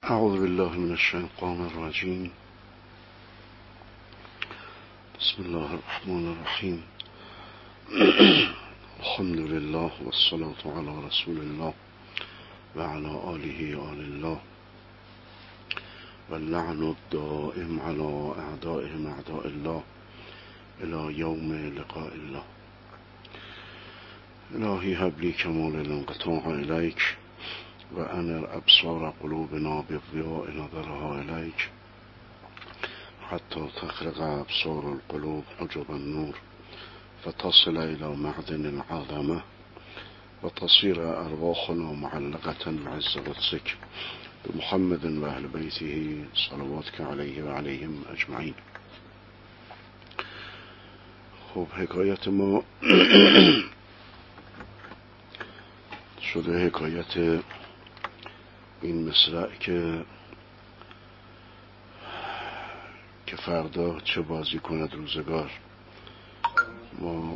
اعوذ بالله من الشیطان الرجیم. بسم الله الرحمن الرحیم. الحمد لله والصلاة على رسول الله و علی آله آل الله و اللعن الدائم على اعدائهم اعداء الله الى یوم لقاء الله. الهی هب لی کمال الانقطاع الیک و انر ابصار قلوبنا بضیاء نظرها الیک حتی تخرق ابصار القلوب حجب النور فتصل الى معدن العظمه و تصير ارواحنا معلقه بعز قدسك بمحمد و اهل بیته صلواتك علیه و علیهم اجمعین. خب حکایت ما شده حکایت این مصرع که فردا چه بازی کند روزگار. ما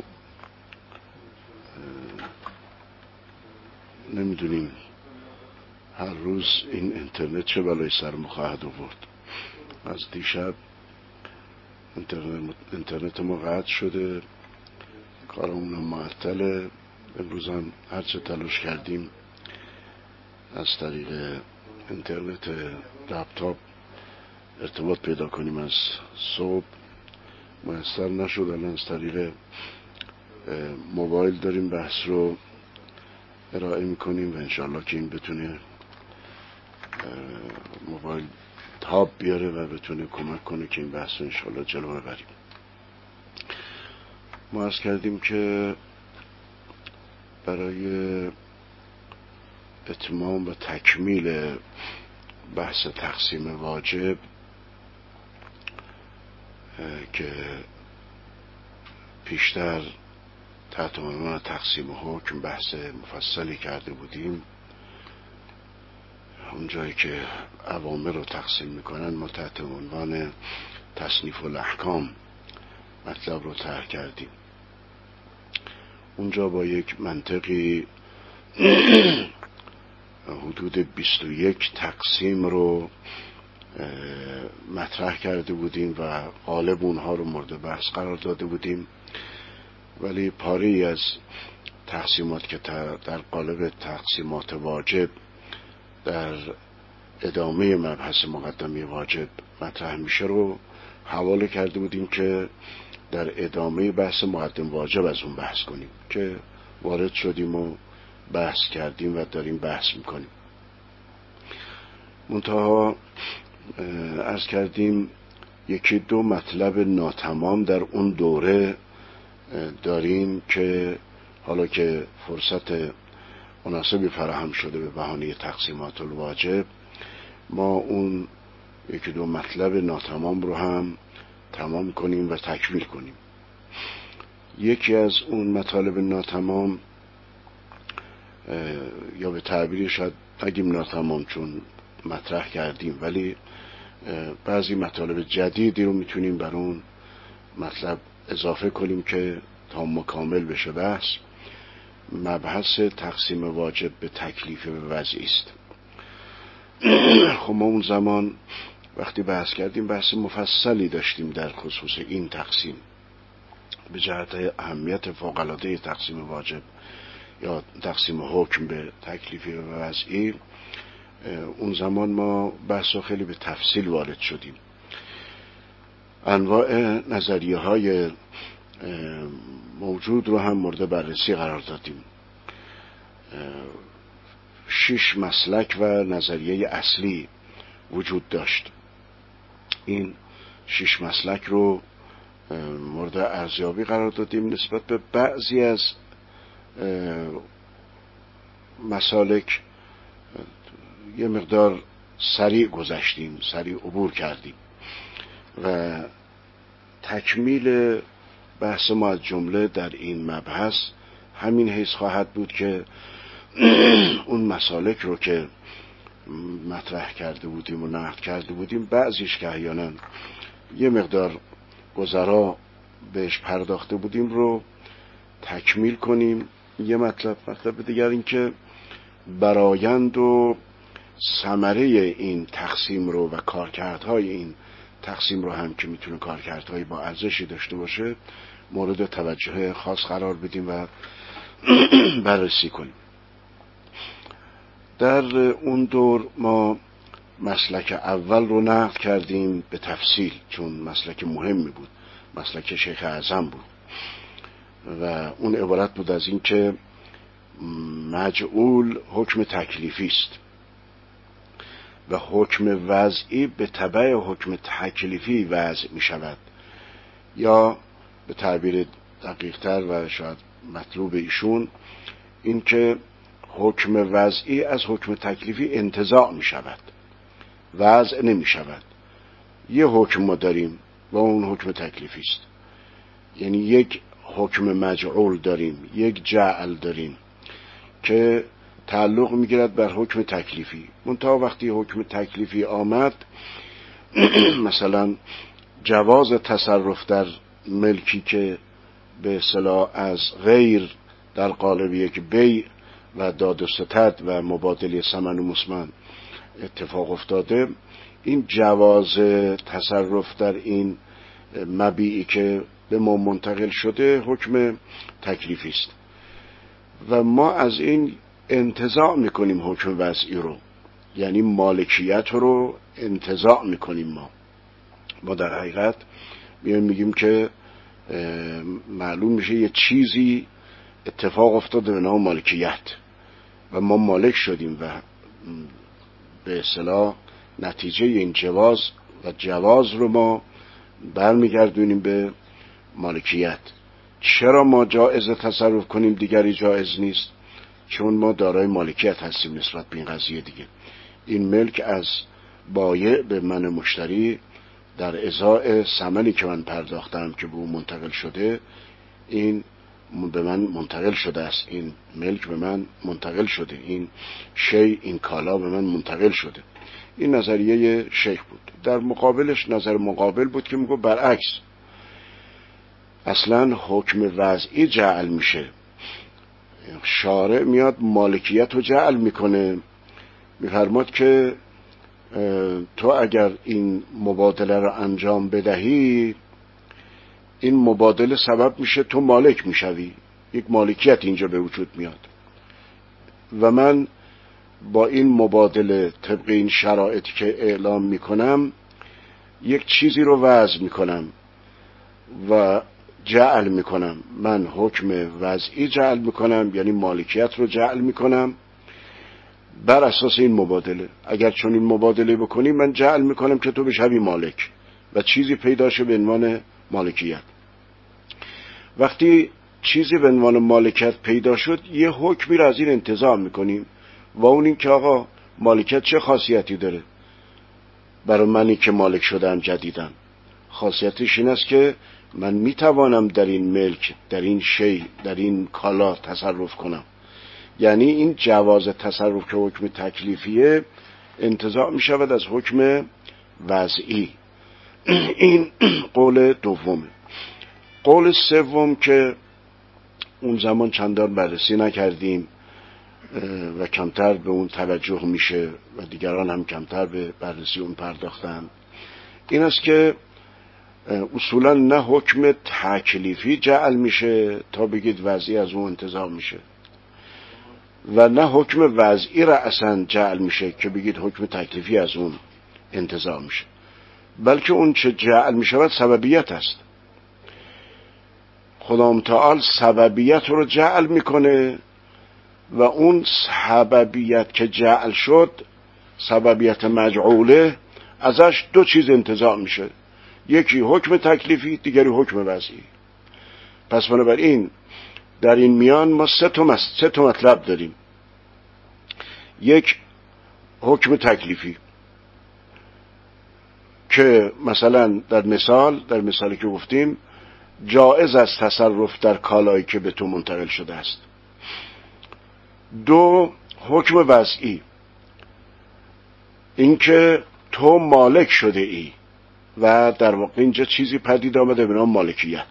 نمیدونیم هر روز این اینترنت چه بلای سر ما خواهد آورد. از دیشب اینترنت ما قطع شده، کارمون معطله. امروز هم هرچه تلاش کردیم از طریق اینترنت لپتاپ ارتباط پیدا کنیم از صبح میسر نشد. الان از طریق موبایل داریم بحث رو ارائه میکنیم و انشالله که این بتونه موبایل تاب بیاره و بتونه کمک کنه که این بحث رو انشالله جلو ببریم. ما عرض کردیم که برای اتمام و تکمیل بحث تقسیم واجب که پیشتر تحت عنوان تقسیم حکم بحث مفصلی کرده بودیم، اونجایی که اوامر رو تقسیم میکنن ما تحت عنوان تصنیف الاحکام مطلب رو طرح کردیم. اونجا با یک منطقی حدود 21 تقسیم رو مطرح کرده بودیم و غالب اونها رو مورد بحث قرار داده بودیم، ولی پاری از تقسیمات که در قالب تقسیمات واجب در ادامه مبحث مقدمه واجب مطرح میشه رو حواله کرده بودیم که در ادامه بحث مقدم واجب از اون بحث کنیم که وارد شدیم و بحث کردیم و داریم بحث میکنیم. منتها عرض کردیم یکی دو مطلب ناتمام در اون دوره داریم که حالا که فرصت مناسبی فراهم شده به بهانه تقسیمات الواجب ما اون یکی دو مطلب ناتمام رو هم تمام کنیم و تکمیل کنیم. یکی از اون مطالب ناتمام یا به تعبیری شاید نگیم ناتمام چون مطرح کردیم، ولی بعضی مطالب جدیدی رو میتونیم بر اون مطلب اضافه کنیم که تا مکامل بشه بحث. مبحث تقسیم واجب به تکلیف و وضعی است. خب ما اون زمان وقتی بحث کردیم بحث مفصلی داشتیم در خصوص این تقسیم به جهت اهمیت فوق‌العاده تقسیم واجب یا تقسیم حکم به تکلیفی و وضعی. اون زمان ما بحث خیلی به تفصیل وارد شدیم. انواع نظریه های موجود رو هم مورد بررسی قرار دادیم. 6 مسلک و نظریه اصلی وجود داشت. این 6 مسلک رو مورد ارزیابی قرار دادیم. نسبت به بعضی از مسالک یه مقدار سریع گذشتیم، سریع عبور کردیم و تکمیل بحث ما از جمله در این مبحث همین حیث خواهد بود که اون مسالک رو که مطرح کرده بودیم و نقد کرده بودیم بعضیش که احیانا یه مقدار گذرا بهش پرداخته بودیم رو تکمیل کنیم. یه مطلب دیگر این که برایند و ثمره این تقسیم رو و کارکردهای این تقسیم رو هم که میتونه کارکردهای با ارزشی داشته باشه مورد توجه خاص قرار بدیم و بررسی کنیم. در اون دور ما مسلک اول رو نقد کردیم به تفصیل، چون مسلک مهمی بود، مسلک شیخ اعظم بود و اون عبارت بود از این که مجعول حکم تکلیفی است و حکم وضعی به تبع حکم تکلیفی وضع می شود، یا به تعبیر دقیق‌تر و شاید مطلوب ایشون این که حکم وضعی از حکم تکلیفی انتزاع می شود، وضع نمی شود. یه حکم ما داریم و اون حکم تکلیفی است، یعنی یک حکم مجعول داریم، یک جعل داریم که تعلق میگیرد بر حکم تکلیفی. منتها وقتی حکم تکلیفی آمد مثلا جواز تصرف در ملکی که به اصطلاح از غیر در قالب یک بیع و داد و ستد و مبادله ثمن و مسمن اتفاق افتاده، این جواز تصرف در این مبیعی که به ما منتقل شده حکم تکلیفی است و ما از این انتزاع میکنیم حکم وضعی رو، یعنی مالکیت رو انتزاع میکنیم. ما در حقیقت میگیم که معلوم میشه یه چیزی اتفاق افتاده به نام مالکیت و ما مالک شدیم و به اصطلاح نتیجه این جواز رو ما برمیگردونیم به مالکیت. چرا ما جایز تصرف کنیم دیگری جایز نیست؟ چون ما دارای مالکیت هستیم نسبت به این قضیه دیگه. این ملک از بایع به من مشتری در ازای ثمنی که من پرداختم که به اون منتقل شده، این به من منتقل شده است، این ملک به من منتقل شده، این شی، این کالا به من منتقل شده. این نظریه شیخ بود. در مقابلش نظر مقابل بود که میگه برعکس، اصلا حکم وضعی جعل میشه، شارع میاد مالکیت رو جعل میکنه، میفرماد که تو اگر این مبادله رو انجام بدهی، این مبادله سبب میشه تو مالک میشوی، یک مالکیت اینجا به وجود میاد و من با این مبادله طبق این شرایطی که اعلام میکنم یک چیزی رو وضع میکنم و جعل میکنم. من حکم وضعی جعل میکنم، یعنی مالکیت رو جعل میکنم بر اساس این مبادله. اگر چون این مبادله بکنی من جعل میکنم که تو بشوی مالک و چیزی پیدا شه به عنوان مالکیت. وقتی چیزی به عنوان مالکیت پیدا شد یه حکمی را از این انتزاع میکنیم و اون این که آقا مالکیت چه خاصیتی داره برای منی که مالک شدم جدیدن؟ خاصیتش این است که من میتوانم در این ملک، در این شی، در این کالا تصرف کنم. یعنی این جواز تصرف که حکم تکلیفیه انتزاع میشود از حکم وضعی. این قول دومه. قول سوم که اون زمان چندان بررسی نکردیم و کمتر به اون توجه میشه و دیگران هم کمتر به بررسی اون پرداختن، این است که اصولا نه حکم تکلیفی جعل میشه تا بگید وضعی از اون انتزاع میشه و نه حکم وضعی را اصلا جعل میشه که بگید حکم تکلیفی از اون انتزاع میشه، بلکه اون چه جعل میشود سببیت است. خدا متعال سببیت رو جعل میکنه و اون سببیت که جعل شد، سببیت مجعوله، ازش دو چیز انتزاع میشه، یکی حکم تکلیفی، دیگری حکم وضعی. پس بنابراین در این میان ما سه تا مطلب داریم. یک حکم تکلیفی که مثلا در مثالی که گفتیم جایز است تصرف در کالایی که به تو منتقل شده است. دو حکم وضعی، اینکه تو مالک شده ای و در واقع اینجا چیزی پدید آمده به نام مالکیت.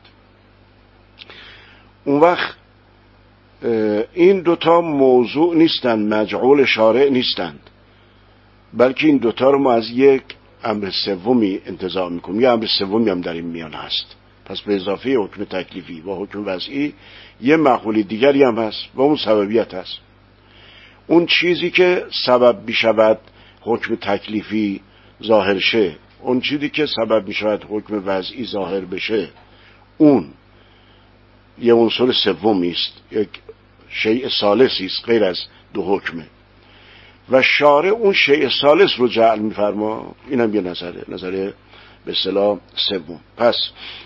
اون وقت این دوتا موضوع نیستند، مجعول شارع نیستند، بلکه این دوتا رو ما از یک امر سومی انتزاع میکنیم. یه امر سومی هم در این میان هست. پس به اضافه حکم تکلیفی و حکم وضعی یه مقوله دیگری هم هست و اون سببیت هست. اون چیزی که سبب میشود حکم تکلیفی ظاهر شه، اون چیزی که سبب میشود حکم وضعی ظاهر بشه، اون یه عنصر سومی است، یک شیء ثالثی است غیر از دو حکمه و شارع اون شیء ثالث رو جعل میفرما. اینم یه نظر به اصطلاح سوم. پس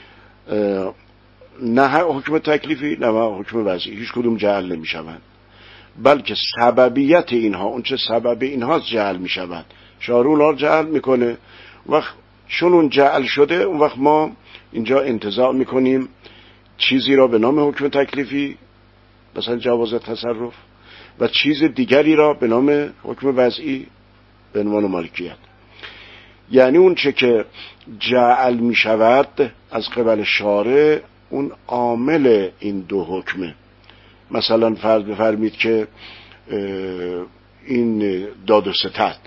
نه حکم تکلیفی نه حکم وضعی هیچ کدوم جعل نمیشوند، بلکه سببیت اینها، اون چه سبب اینها جعل میشود، شارع اونها رو جعل میکنه. وقت چون اون جعل شده، اون وقت ما اینجا انتزاع میکنیم چیزی را به نام حکم تکلیفی، مثلا جواز تصرف، و چیز دیگری را به نام حکم وضعی به عنوان مالکیت. یعنی اون چه که جعل می شود از قبل شارع، اون عامل این دو حکمه. مثلا فرض بفرمید که این داد و ستد،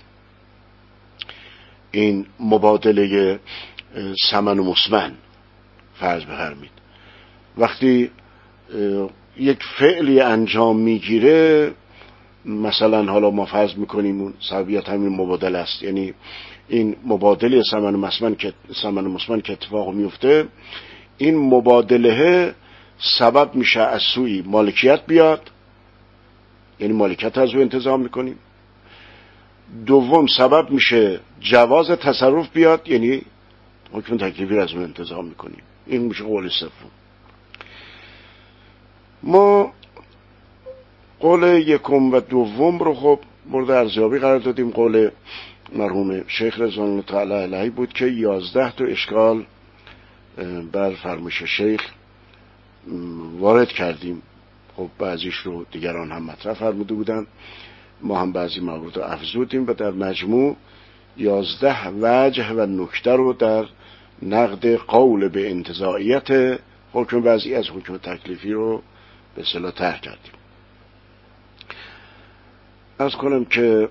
این مبادله ثمن و مسمن، فرض بفرمید وقتی یک فعلی انجام میگیره، مثلا حالا ما فرض میکنیم اون سببیت همین مبادله است، یعنی این مبادله ثمن و مسمن که اتفاق میفته، این مبادله سبب میشه از سوی مالکیت بیاد، یعنی مالکیت از او انتزاع میکنیم. دوم سبب میشه جواز تصرف بیاد، یعنی حکم تکلیفی از او انتزاع میکنیم. این میشه قول سوم. ما قول یکم و دوم رو خب مورد ارزیابی قرار دادیم. قول مرحوم شیخ رضوان الله تعالی علیه بود که 11 تا اشکال بر فرمایش شیخ وارد کردیم. خب بعضیش رو دیگران هم مطرح فرموده بودن، ما هم بعضی موارد رو افزودیم و در مجموع 11 وجه و نکته رو در نقد قول به انتزاعیت حکم وضعی از حکم تکلیفی رو به اصطلاح طرح کردیم. عرض کنم که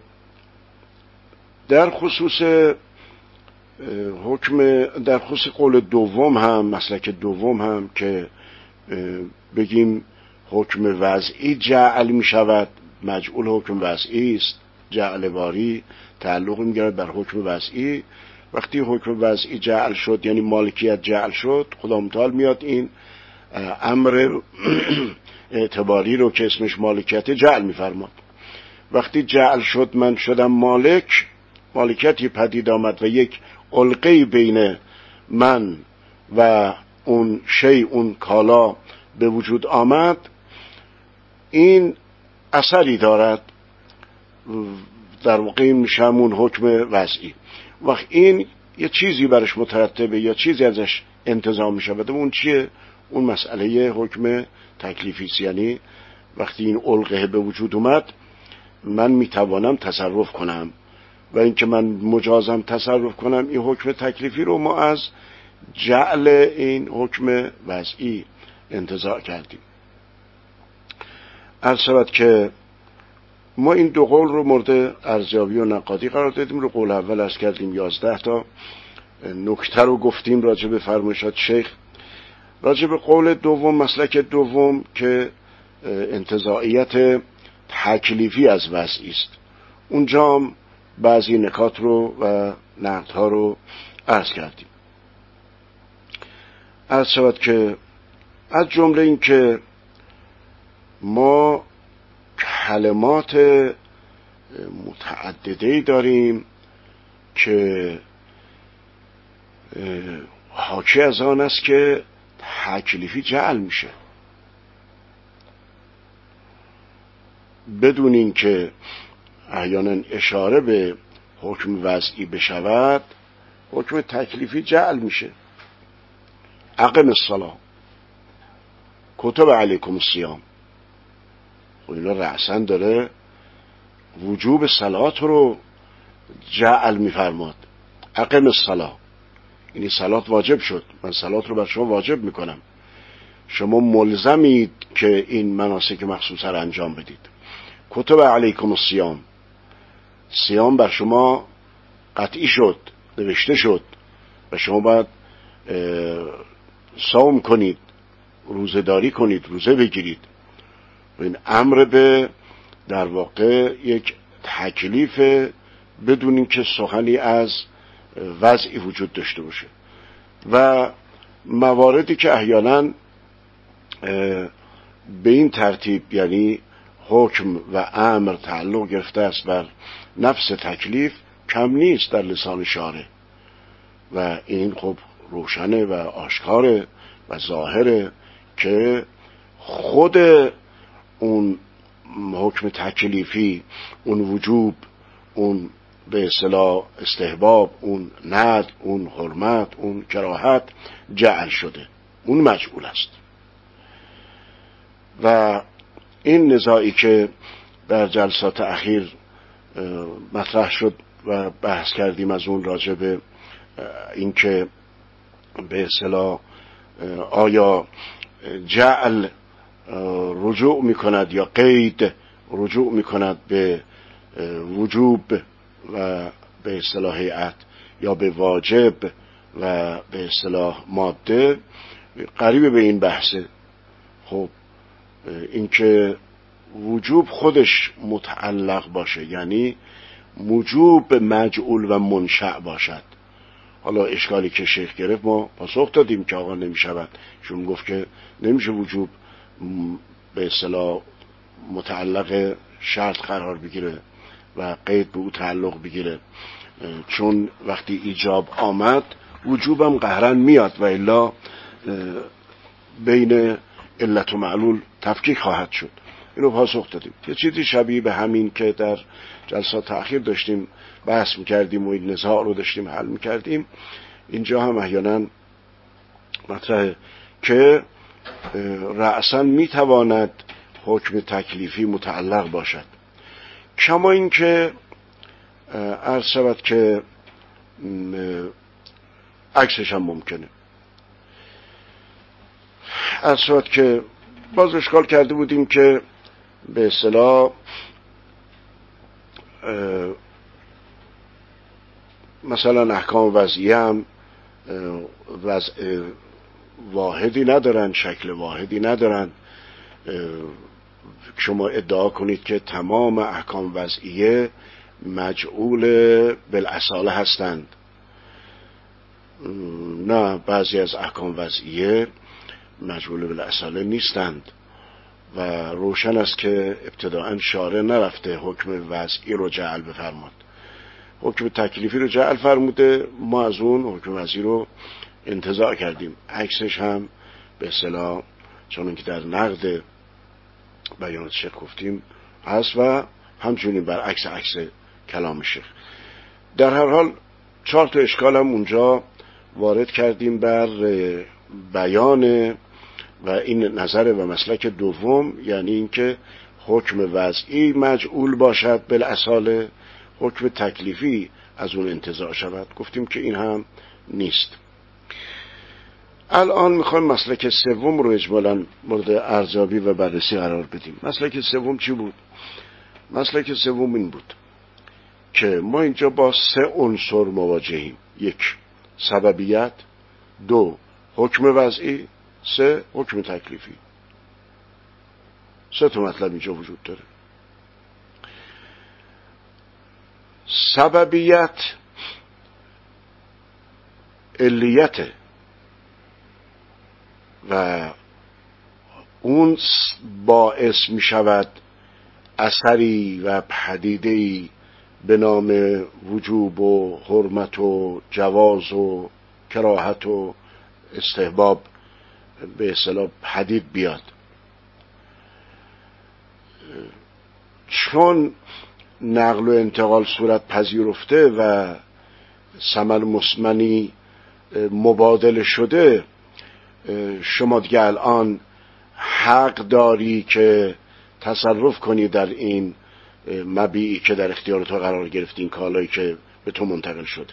در خصوص قول دوم هم، مسلک دوم هم که بگیم حکم وضعی جعل می شود، مجعول حکم وضعی است، جعل باری تعلق می گیرد بر حکم وضعی. وقتی حکم وضعی جعل شد، یعنی مالکیت جعل شد، خدا متعال میاد این امر اعتباری رو که اسمش مالکیت جعل میفرماد. وقتی جعل شد، من شدم مالک، مالکیتی پدید آمد و یک علقه‌ای بین من و اون شی، اون کالا به وجود آمد، این اثری دارد، در واقع میشه همون حکم وضعی. وقت این یه چیزی برش مترتبه یا چیزی ازش انتزاع میشه، و اون چیه؟ اون مسئله حکم تکلیفی است. یعنی وقتی این علقه به وجود اومد، من میتوانم تصرف کنم، و اینکه من مجازم تصرف کنم، این حکم تکلیفی رو ما از جعل این حکم وضعی انتزاع کردیم. عرض شود که ما این دو قول رو مورد ارزیابی و نقادی قرار دادیم. رو قول اول عرض کردیم 11 تا نکته رو گفتیم راجع به فرمایشات شیخ. راجع به قول دوم، مسلک دوم که انتزاعیت تکلیفی از وضعی است، اونجا هم بعضی نکات رو و نقدها رو عرض کردیم. عرض شود که از جمله این که ما کلمات متعدده‌ای داریم که حاکی از آن است که تکلیفی جعل میشه بدون این که احیانا اشاره به حکم وضعی بشود، حکم تکلیفی جعل میشه. اقم الصلاة، کتب علیکم الصیام، و اینا رأساً داره وجوب صلات رو جعل میفرماد. اقم الصلاة، یعنی صلات واجب شد، من صلات رو بر شما واجب میکنم، شما ملزمید که این مناسک مخصوصه رو انجام بدید. کتب علیکم الصیام، صیام بر شما قطعی شد، نوشته شد و شما باید صوم کنید، روزه‌داری کنید، روزه بگیرید. و این امر به در واقع یک تکلیف بدون اینکه سخنی از وضعی وجود داشته باشه. و مواردی که احیانا به این ترتیب، یعنی حکم و امر تعلق گرفته است بر نفس تکلیف، کم نیست در لسان شارع و این خب روشنه و آشکاره و ظاهره که خود اون حکم تکلیفی، اون وجوب، اون به اصطلاح استحباب، اون ند، اون حرمت، اون کراهت جعل شده، اون مجعول است. و این نزاعی که در جلسات اخیر مطرح شد و بحث کردیم از اون راجع به اینکه به اصطلاح آیا جعل رجوع میکند یا قید رجوع میکند به وجوب و به اصطلاح هیئت یا به واجب و به اصطلاح ماده، قریب به این بحثه. خب اینکه وجوب خودش متعلق باشه، یعنی وجوب مجعول و منشأ باشد. حالا اشکالی که شیخ گرفت ما پاسخ دادیم که آقا نمیشود، چون گفت که نمیشه وجوب به اصطلاح متعلق شرط قرار بگیره و قید به او تعلق بگیره، چون وقتی ایجاب آمد وجوبم قهرن میاد و الا بین علت و معلول تفکیک خواهد شد. اینو پاسخ دادیم. یه چیزی شبیه به همین که در جلسات تأخیر داشتیم بحث میکردیم و این نزاع رو داشتیم حل میکردیم، اینجا هم احیانا مطرحه که رأساً میتواند حکم تکلیفی متعلق باشد، کما این که عرض شود که عکسش هم ممکنه. عرض شود که باز اشکال کرده بودیم که به اصطلاح مثلا احکام وضعیه هم وضع واحدی ندارن، شکل واحدی ندارن. شما ادعا کنید که تمام احکام وضعیه مجعول بالاصاله هستند. نه، بعضی از احکام وضعیه مجعول بالاصاله نیستند و روشن است که ابتداءً شارع نرفته حکم وضعی رو جعل بفرماد، حکم تکلیفی رو جعل فرموده، ما از اون حکم وضعی رو انتزاع کردیم. عکسش هم به اصطلاح چون که در نقد بیانات شیخ گفتیم هست و همچنین برعکس عکس کلام شیخ. در هر حال 4 تا اشکال هم اونجا وارد کردیم بر بیان و این نظر و مسلک دوم، یعنی اینکه حکم وضعی مجعول باشد بالاصاله، حکم تکلیفی از اون انتزاع شود. گفتیم که این هم نیست. الان میخوایم مسلک سوم رو اجمالاً مورد ارزیابی و بررسی قرار بدیم. مسلک سوم چی بود؟ مسلک سوم این بود که ما اینجا با 3 عنصر مواجهیم: 1 سببیت، 2 حکم وضعی، 3 حکم تکلیفی. 3 تا مطلب اینجا وجود داره. سببیت علیته و اون باعث می شود اثری و پدیده‌ای به نام وجوب و حرمت و جواز و کراهت و استحباب به اصطلاح پدید بیاد. چون نقل و انتقال صورت پذیرفته و ثمر مسمنی مبادله شده، شما دیگه الان حق داری که تصرف کنی در این مبیعی که در اختیار تو قرار گرفتی، این کالایی که به تو منتقل شده.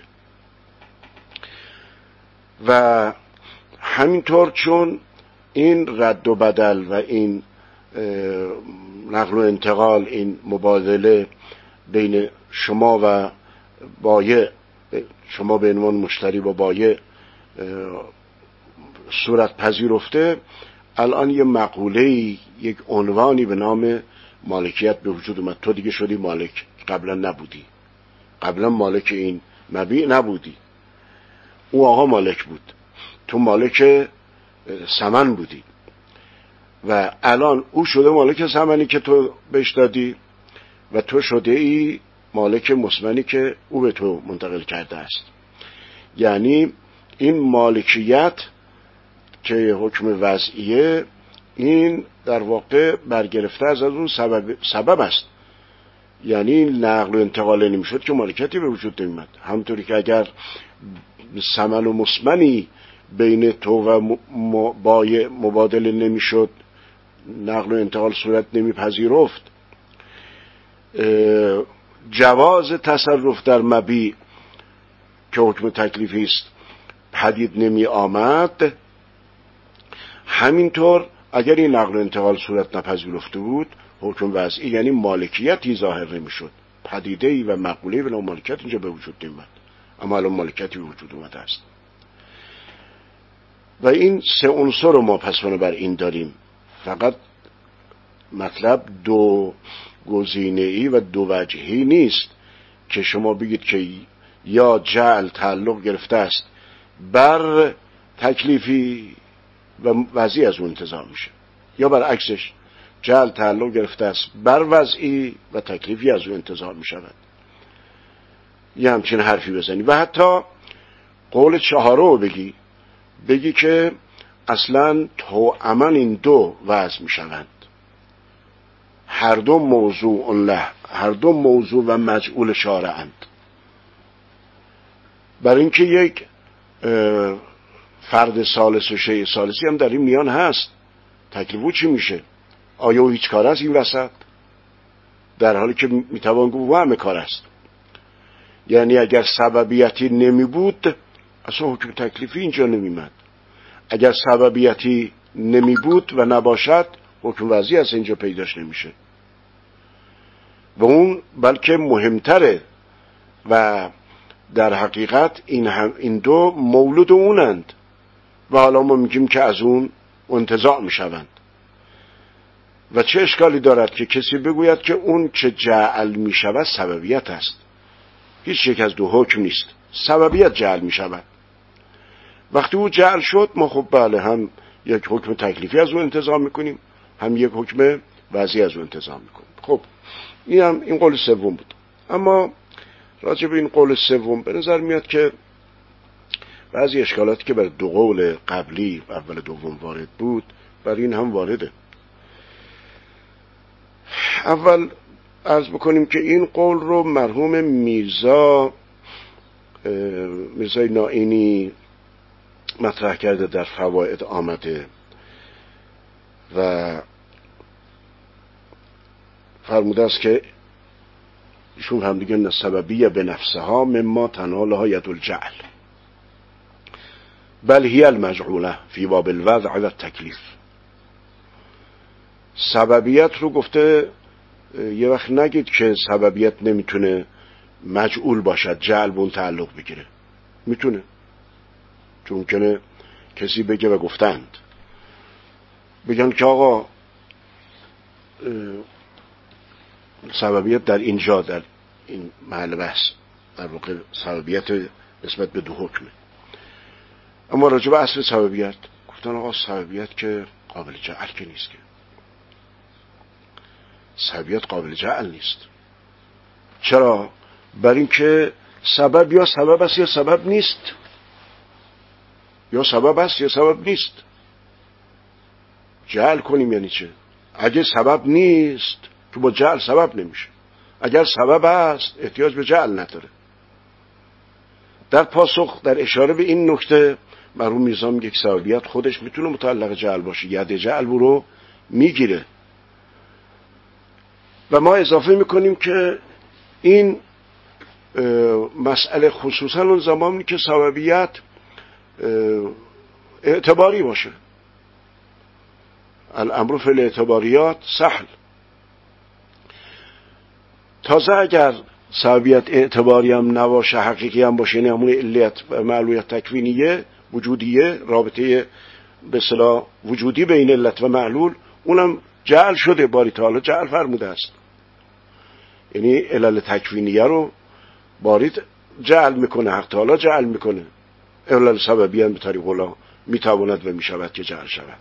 و همینطور چون این رد و بدل و این نقل و انتقال، این مبادله بین شما و بایع، شما به عنوان مشتری با بایع صورت پذیرفته، الان یه مقوله‌ای، یک عنوانی به نام مالکیت به وجود اومد. تو دیگه شدی مالک، قبلا نبودی. قبلا مالک این مبیع نبودی، او آقا مالک بود، تو مالک ثمن بودی و الان او شده مالک ثمنی که تو بهش دادی و تو شده ای مالک مثمنی که او به تو منتقل کرده است. یعنی این مالکیت که حکم وضعیه، این در واقع برگرفته از اون سبب است. یعنی نقل و انتقال نمیشد که مالکیتی به وجود نمیاد. همونطوری که اگر ثمن و مثمنی بین تو و بایع مبادله نمیشد، نقل و انتقال صورت نمیپذیرفت، جواز تصرف در مبیع که حکم تکلیفی است پدید نمی آمد. همینطور اگر این نقل و انتقال صورت نپذیرفته بود، حکم وضعی یعنی مالکیتی ظاهر نمیشد، پدیده‌ای و مقوله‌ای به نام مالکیت اینجا به وجود نمیاد، اما الان مالکیتی به وجود اومده است. و این سه عنصر رو ما پس بر این داریم. فقط مطلب دو گزینه‌ای و دو وجهی نیست که شما بگید که یا جعل تعلق گرفته است بر تکلیفی و وضعی از اون انتزاع میشه، یا برعکسش جعل تعلق گرفته است بر وضعی و تکلیفی از اون انتزاع میشود. یه همچین حرفی بزنی. و حتی قول چهارو بگی که اصلا توأمن این دو وضع میشوند، هر دو موضوع له، هر دو موضوع و مجعول شارعند. برای اینکه یک فرد ثالث و شیء ثالثی هم در این میان هست. تکلیفو چی میشه؟ آیا او هیچ کار است این وسط؟ در حالی که میتوان گفت وهم کار است. یعنی اگر سببیتی نمی بود اصلا حکم تکلیفی اینجا نمیمد. اگر سببیتی نمی بود و نباشد، حکم وضعی از اینجا پیداش نمیشه. و اون بلکه مهمتره و در حقیقت این دو مولود اونند و حالا ما میگیم که از اون انتزاع میشوند. و چه اشکالی دارد که کسی بگوید که اون چه جعل میشود سببیت است؟ هیچ یک از دو حکم نیست، سببیت جعل میشود. وقتی او جعل شد، ما خب بله هم یک حکم تکلیفی از اون انتزاع میکنیم، هم یک حکم وضعی از اون انتزاع میکنیم. خب این قول سوم بود. اما راجع به این قول سوم به نظر میاد که بعضی اشکالاتی که برای دو قول قبلی و اول دوم وارد بود برای این هم وارده. اول عرض بکنیم که این قول رو مرحوم میرزای نائینی مطرح کرده، در فواید آمده و فرموده است که ایشون هم دیگه نسببیه به نفسها مما تنالها ید الجعل بل هی المجعوله فی باب الوضع و التکلیف. سببیت رو گفته یه وقت نگید که سببیت نمیتونه مجعول باشد، جعل به اون تعلق بگیره. میتونه، چون ممکنه کسی بگه و گفتند بگن که آقا سببیت در اینجا، در این محل بحث در واقع سببیت نسبت به دو حکمه. اما راجع به اصل سببیت گفتن آقا سببیت که قابل جعل که نیست، که سببیت قابل جعل نیست. چرا؟ برای اینکه سبب یا سبب است یا سبب نیست، یا سبب است یا سبب نیست. جعل کنیم یعنی چه؟ اگه سبب نیست که با جعل سبب نمیشه، اگر سبب است احتیاج به جعل نداره. در پاسخ، در اشاره به این نکته، مرحوم میرزا میگه که سببیت خودش میتونه متعلق جعل باشه، ید جعل رو میگیره. و ما اضافه میکنیم که این مسئله خصوصا اون زمانی که سببیت اعتباری باشه، الامر فی الاعتباریات سهل. تازه اگر سببیت اعتباری هم نباشه، حقیقی هم باشه، یعنی همون علیت و معلولیت تکوینیه وجودیه، رابطه به اصطلاح وجودی بین علت و معلول، اونم جعل شده، باری تعالی جعل فرموده است. یعنی علل تکوینیه رو باری جعل میکنه، حق تعالی جعل میکنه. علل سببی هم به طریق الله میتواند و میشود که جعل شود.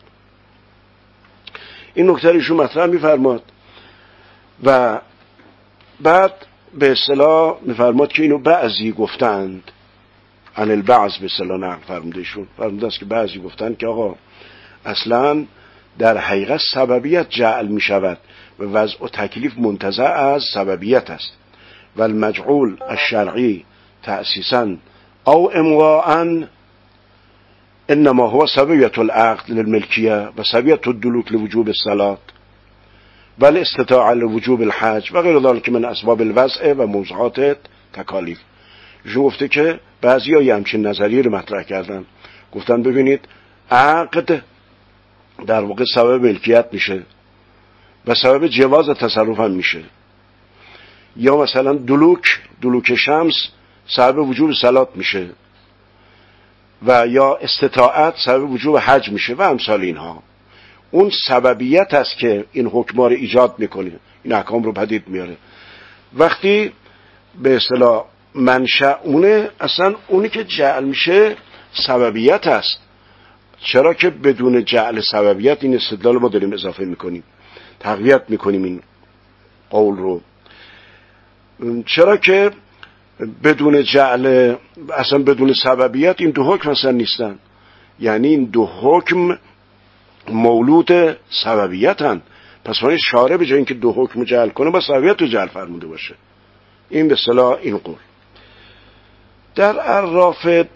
این نکته ایشون مطرح میفرماد و بعد به اصطلاح میفرماد که اینو بعضی گفتند، عن البعض به اصطلاح نقل فرموده ایشون، فرموده است که بعضی گفتند که آقا اصلا در حقیقت سببیت جعل میشود و وضع و تکلیف منتزع از سببیت است و المجعول الشرعی تأسیسا او امواءا انما هو سببیت العقد للملکیه و سببیت الدلوک لوجوب الصلاة بل استطاع لوجوب الحج و غیر ذلك من اسباب الوضع و موضوعات تکالیف. ایشون گفته که بعضی‌ها یه همچین نظریه رو مطرح کردن، گفتن ببینید عقد در واقع سبب ملکیت میشه و سبب جواز تصرف هم میشه، یا مثلا دلوک شمس سبب وجوب صلات میشه و یا استطاعت سبب وجوب حج میشه و امثال اینها. اون سببیت است که این حکما رو ایجاد میکنه، این احکام رو پدید میاره. وقتی به اصطلاح منشأ اونه، اصلا اونی که جعل میشه سببیت است. چرا که بدون جعل سببیت این استدلال ما داریم اضافه میکنیم، تقویت میکنیم این قول رو. چرا که بدون جعل، اصلا بدون سببیت این دو حکم اصلا نیستن. یعنی این دو حکم مولود سببیت هن. پس باید شارع به جای اینکه دو حکم جعل کنه با سببیت رو جعل فرموده باشه. این به اصطلاح این قول. در الرافد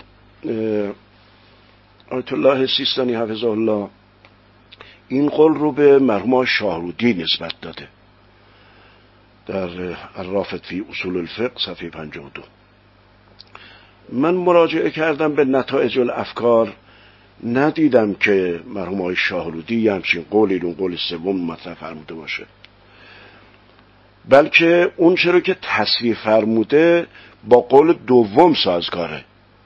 آیت الله سیستانی حفظه الله این قول رو به مرحوم شاهرودی نسبت داده در الرافد فی اصول الفقه صفحه 52. من مراجعه کردم به نتایج الافکار، ندیدم که مرحوم آقای شاهرودی همچین قولی، اون قول سوم مطرح فرموده باشه، بلکه اون چرا که تصریح فرموده با قول دوم سازگاره.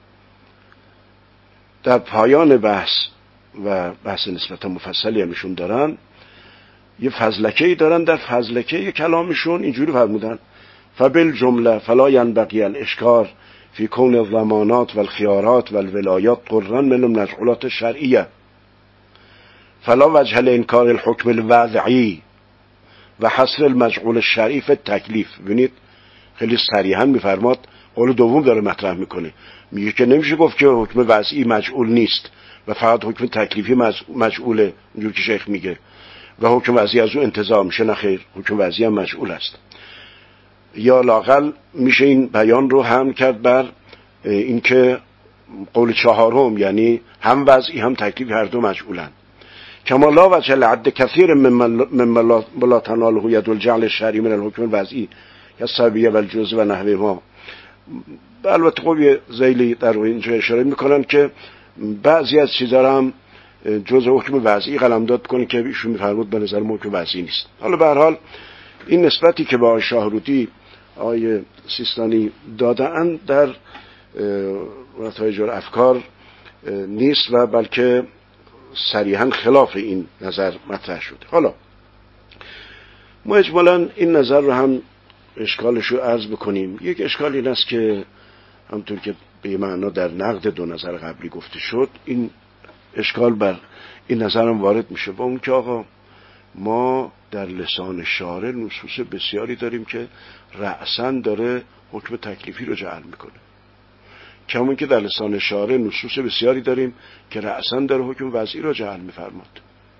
در پایان بحث و بحث نسبتا مفصلی همشون دارن، یه فضلکه‌ای دارن، در فضلکه کلامشون اینجوری فرمودن: فبالجمله فلا ينبغي الاشکار فی کون الضمانات والخیارات والولایات قرا من المجعولات الشرعیه فلا وجه لانکار الحکم الوضعی و حصر المجعول الشرعی فی التکلیف. ببینید خیلی صریحا میفرماد، قول دوم داره مطرح میکنه، میگه که نمیشه گفت که حکم وضعی مجعول نیست و فقط حکم تکلیفی مجعوله، اونجور که شیخ میگه، و حکم وضعی از اون انتزاع میشه. نه خیر، حکم وضعی هم مجعول است. یا لااقل میشه این بیان رو حمل کرد بر اینکه قول چهارم، یعنی هم وضعی هم تکلیفی هر دو مجعولن. کما لا وجه لعد کثیر مما لا تناله ید الجعل الشرعی من الحکم الوضعی یا سببیه و الجزء و نحوه ما. البته خب یه ذیلی در اینجا اشاره میکنن که بعضی از چیزا هم جزء حکم وضعی قلمداد کنه که ایشون میفرمود به نظر حکم وضعی نیست. حالا به هر حال این نسبتی که با شاهرودی آقای سیستانی دادن در نتایج الافکار نیست و بلکه صریحا خلاف این نظر مطرح شده. حالا ما اجمالا این نظر رو هم اشکالش رو عرض بکنیم. یک اشکال این است که همطور که به معنا در نقد دو نظر قبلی گفته شد، این اشکال بر این نظر هم وارد میشه با اون که آقا ما در لسان شارع نصوص بسیاری داریم که رأساً داره حکم تکلیفی رو جعل میکنه، کمون که در لسان شارع نصوص بسیاری داریم که رأساً داره حکم وضعی رو جعل میفرماد.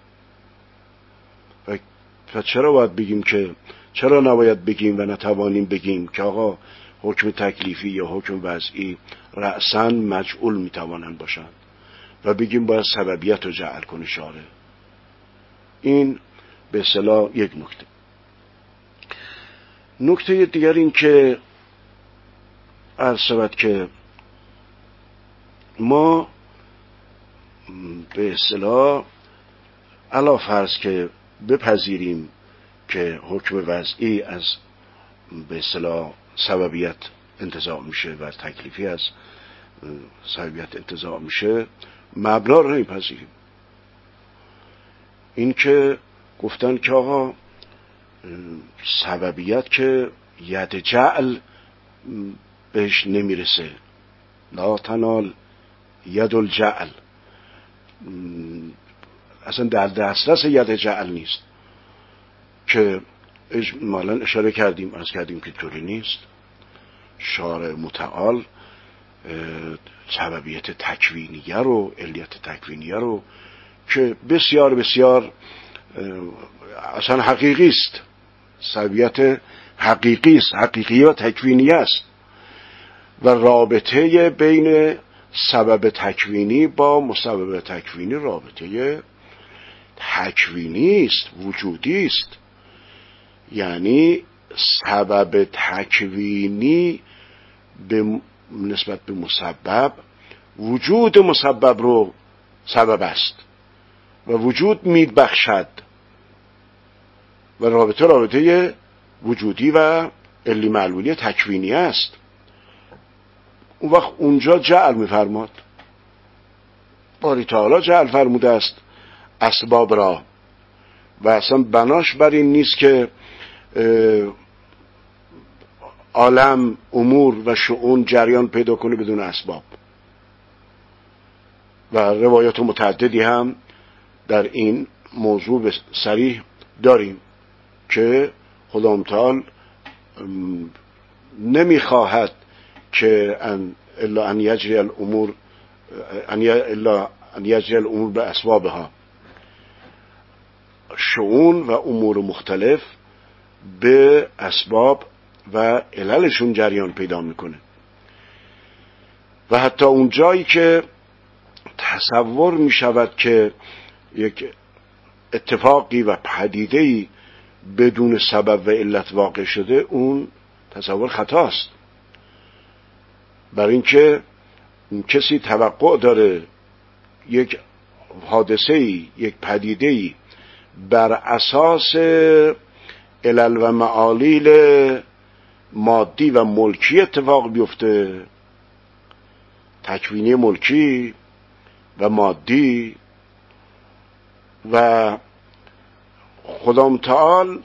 و چرا باید بگیم که، چرا نباید بگیم و نتوانیم بگیم که آقا حکم تکلیفی یا حکم وضعی رأساً مجعول میتوانند باشند و بگیم باید سببیت رو جعل کنه شارع؟ این به اصطلاح یک نکته. نکته دیگر این که عرض شود که ما به اصطلاح علا فرض که بپذیریم که حکم وضعی از به اصطلاح سببیت انتزاع میشه و تکلیفی از سببیت انتزاع میشه، مبنا رو نمیپذیریم. این که گفتن که آقا سببیت که ید جعل بهش نمیرسه، لا تنال ید الجعل، اصلا در دسترس ید جعل نیست، که اجمالا اشاره کردیم، عرض کردیم که طوری نیست. شارع متعال سببیت تکوینیه رو، علیت تکوینیه رو که بسیار بسیار اصلا حقیقی است، سببیت حقیقی است، حقیقی و تکوینی است، و رابطه بین سبب تکوینی با مسبب تکوینی رابطه تکوینی است، وجودی است. یعنی سبب تکوینی به نسبت به مسبب، وجود مسبب رو سبب است و وجود میبخشد، و رابطه وجودی و علی معلولی تکوینی است. اون وقت اونجا جعل میفرماد، باری تعالی جعل فرموده است اسباب را، و اصلا بناش بر این نیست که عالم، امور و شؤون جریان پیدا کنه بدون اسباب. و روایات متعددی هم در این موضوع صریح داریم که خدا متعال نمیخواهد که الا ان یجری الامور الا ان یجری الامور به اسبابها، شؤون و امور مختلف به اسباب و عللشون جریان پیدا میکنه. و حتی اون جایی که تصور میشود که یک اتفاقی و پدیده‌ای بدون سبب و علت واقع شده، اون تصور خطاست. برای اینکه کسی توقع داره یک حادثه‌ای، یک پدیده‌ای بر اساس علل و معالیل مادی و ملکی اتفاق بیفته، تکوینی ملکی و مادی، و خدا متعال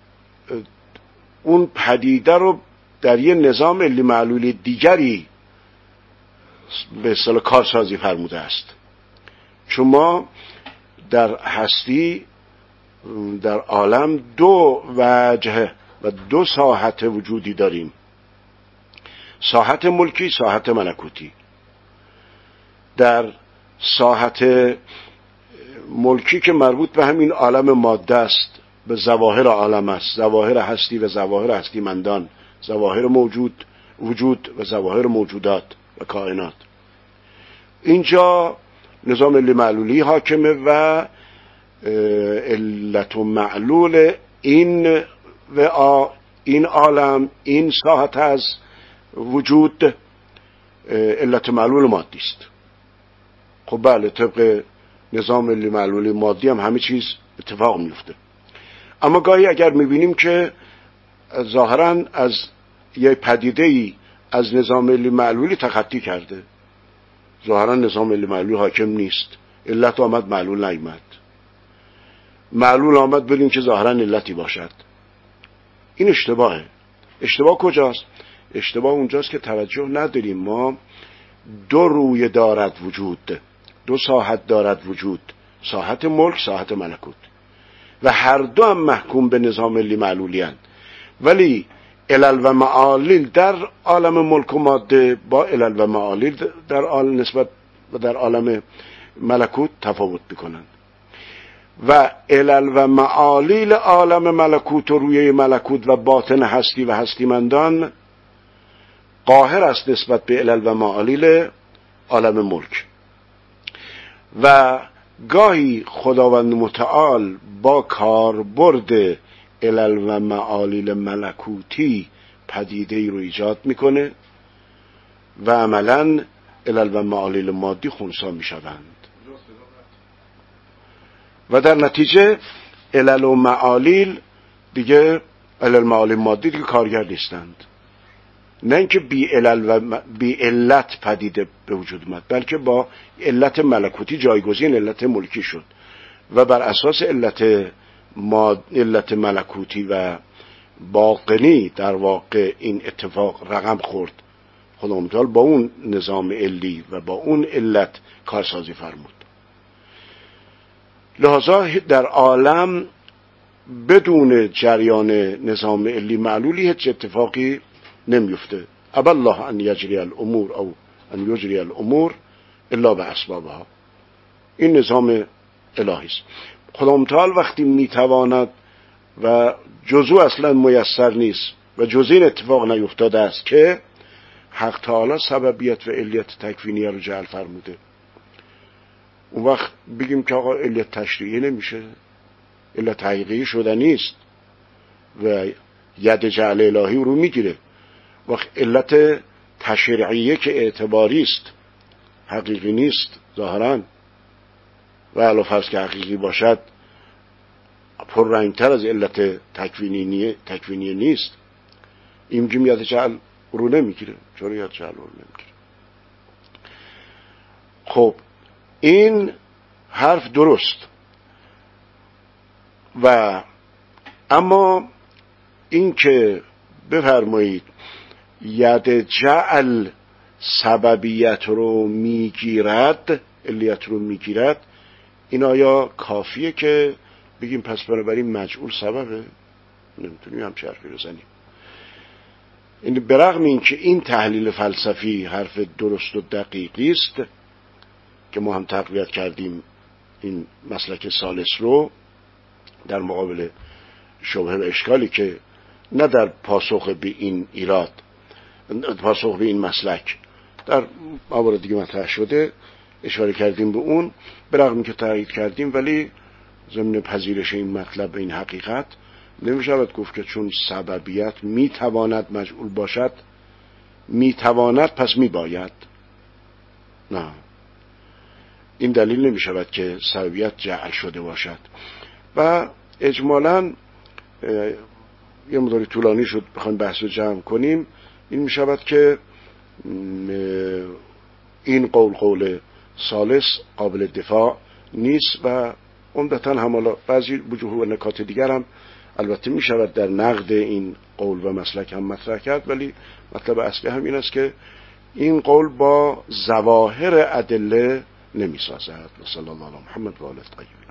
اون پدیده رو در یه نظام علی معلول دیگری به اصطلاح کارسازی فرموده است. چون ما در هستی، در عالم، دو وجه و دو ساحت وجودی داریم، ساحت ملکی، ساحت ملکوتی. در ساحت ملکی که مربوط به همین عالم ماده است، به ظواهر عالم است، ظواهر هستی و ظواهر هستیمندان، ظواهر وجود و ظواهر موجودات و کائنات، اینجا نظام علی معلولی حاکمه و علت و معلول این و این عالم، این ساحت از وجود، علت معلول مادی است. خب بله، طبق نظام علی معلول مادی هم همه چیز اتفاق میفته. اما گاهی اگر میبینیم که ظاهرا از یه پدیده‌ای از نظام علی معلولی تخطی کرده، ظاهرا نظام علی معلول حاکم نیست، علت آمد معلول نیامد، معلول آمد بدون که ظاهرا علتی باشد، این اشتباهه. اشتباه کجاست؟ اشتباه اونجاست که توجه نداریم ما دو روی دارد وجود، دو ساحت دارد وجود، ساحت ملک، ساحت ملکوت، و هر دو هم محکوم به نظام علی معلولی هستند، ولی علل و معالیل در عالم ملک و ماده با علل و معالیل در عالم نسبت و در عالم ملکوت تفاوت میکنند، و علل و معالیل عالم ملکوت و روی ملکوت و باطن هستی و هستیمندان قاهر است نسبت به علل و معالیل عالم ملک. و گاهی خداوند متعال با کاربرد علل و معالیل ملکوتی پدیده‌ای رو ایجاد میکنه و عملاً علل و معالیل مادی خنثی میشوند، و در نتیجه علل و معالیل دیگه، علل معالیل مادی دیگه کارگر نیستند. نه اینکه بی علت پدیده به وجود اومد، بلکه با علت ملکوتی جایگزین علت ملکی شد و بر اساس علت ملکوتی و باقنی در واقع این اتفاق رقم خورد. خدا متعال با اون نظام علی و با اون علت کارسازی فرمود. لذا در عالم بدون جریان نظام علی معلولی هیچ اتفاقی نمیفته. ابا الله ان یجری الامور او ان یجری الامور الا باسبابها. این نظام الهی است. خدا متعال وقتی میتواند و جزو اصلا میسر نیست و جزو این اتفاق نیفتاده است که حق تعالی سببیت و علیت تکوینیه رو جعل فرموده، اون وقت بگیم که آقا علت تشریعی نمیشه، علت حقیقی شده نیست و ید جعل الهی رو میگیره. وقت علت تشریعیه که اعتباری است، حقیقی نیست ظاهرا، و علاوه فرض که حقیقی باشد پررنگتر از علت تکوینی نیست، این میگیم ید جعل رو نمیگیره. چرا ید جعل رو نمیگیره؟ خب این حرف درست، و اما این که بفرمایید ید جعل سببیت رو میگیرد، علیت رو میگیرد، این آیا کافیه که بگیم پس بنابراین مجعول سببه؟ نمیتونیم همچه حرفی رو زنیم. این برغم این که این تحلیل فلسفی حرف درست و دقیقی است که ما هم تقویت کردیم این مسلک ثالث رو در مقابل شبهه و اشکالی که نه در پاسخ به این ایراد، پاسخ به این مسلک در موارد دیگه مطرح شده، اشاره کردیم به اون، برغم این که تایید کردیم، ولی ضمن پذیرش این مطلب، این حقیقت، نمیشود گفت که چون سببیت میتواند مجعول باشد، میتواند پس میباید. نه، این دلیل نمیشود که سببیت جعل شده باشد. و اجمالاً یه مداری طولانی شد بخوایم بحث رو جمع کنیم، این میشود که این قول ثالث قابل دفاع نیست و عمدتاً هم حالا بعضی وجوه و نکات دیگر هم البته می شود در نقد این قول و مسلک هم مطرح کرد، ولی مطلب اصلی هم این است که این قول با ظواهر ادله نمی سازد. و صلی الله علی محمد و آله الطاهرین.